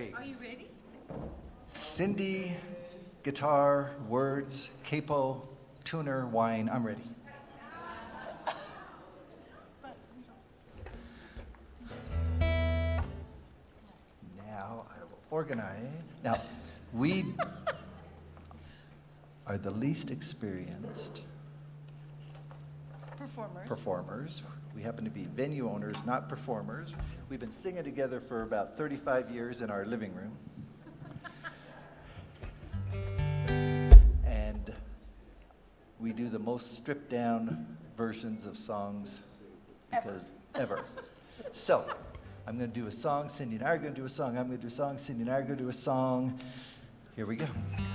Okay. Are you ready? Cindy, guitar, words, capo, tuner, wine. I'm ready. Now I will organize. Now, we are the least experienced performers. We happen to be venue owners, not performers. We've been singing together for about 35 years in our living room. And we do the most stripped down versions of songs ever. So, I'm going to do a song, Cindy and I are going to do a song, I'm going to do a song, Cindy and I are going to do a song. Here we go.